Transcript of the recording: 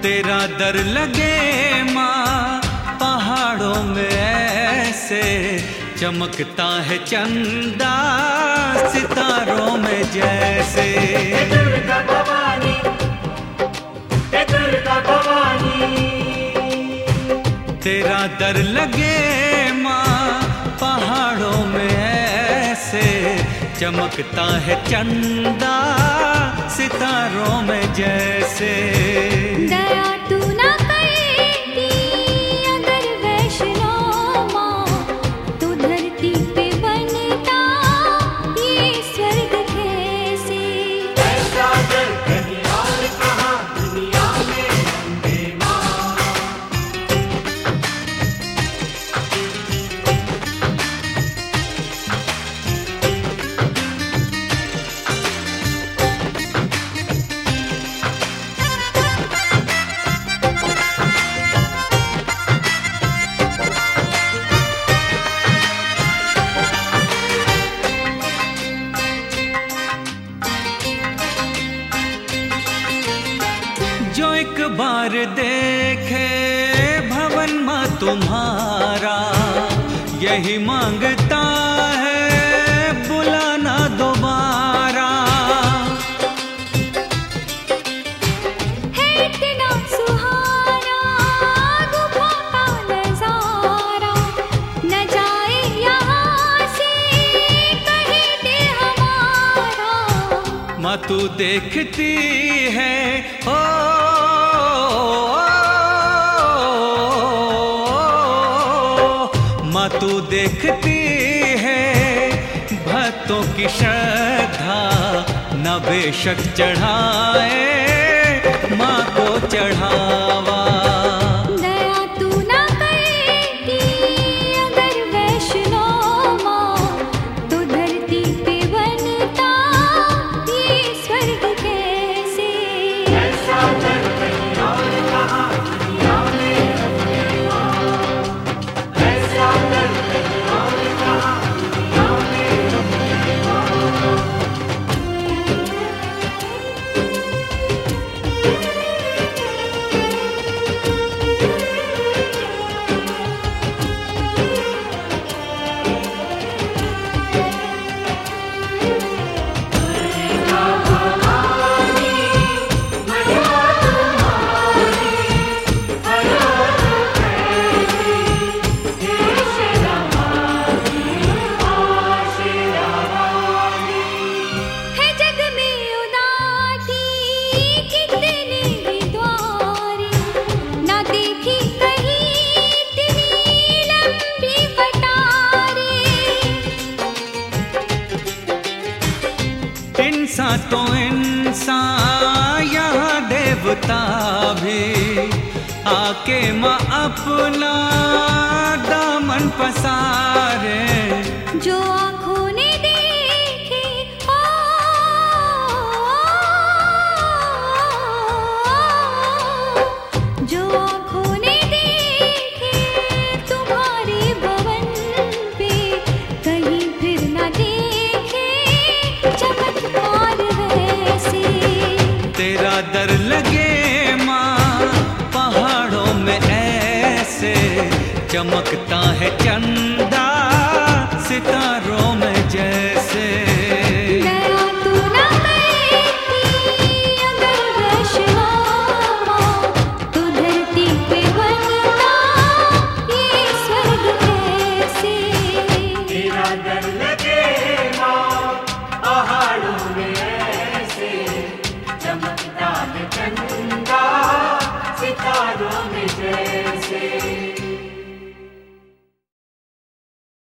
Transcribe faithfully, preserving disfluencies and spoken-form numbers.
तेरा दर लगे माँ पहाड़ों में ऐसे, चमकता है चंदा सितारों में जैसे। हे दुर्गा भवानी, हे दुर्गा भवानी। तेरा दर लगे माँ पहाड़ों में ऐसे, चमकता है चंदा सितारों में जैसे। दया तू ना करती अगर वैष्णो माँ, तो धरती पे बनता ये स्वर्ग कैसे। ऐसा दर कहीं और कहाँ दुनिया में अम्बे माँ। जो एक बार देखे भवन माँ तुम्हारा, यही मांगता है बुलाना दोबारा। है इतना सुहाना गुफा का नजारा, न जाए यहाँ से कहीं दिल हमारा। माँ तू देखती है ओ, माँ तू देखती है भक्तों की श्रद्धा, न बेशक चढ़ाए माँ को चढ़ावा। दया तू ना करती अगर वैष्णो माँ, तो धरती पे बनता ये स्वर्ग कैसे। ऐसा दर कहीं और कहाँ दुनिया में अम्बे माँ। ऐसा दर कहीं और कहाँ दुनिया में अम्बे माँ। दुर्गा भवानी, महिमा तुम्हारी हर हर फैली। हे शेरा वाली, माँ शेरा वाली। है जग में उदासी कितने ही द्वारे, ना देखी कहीं इतनी लंबी कतारें। इंसान तो इंसान यहाँ देवता भी, आके माँ अपना दामन पसारे। जो आँखों ने देखे ओ, जो आँखों